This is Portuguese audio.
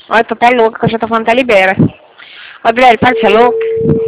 Olha, tu tá louca, que eu já tô falando até libera. Ó, Adriele, para de ser louca.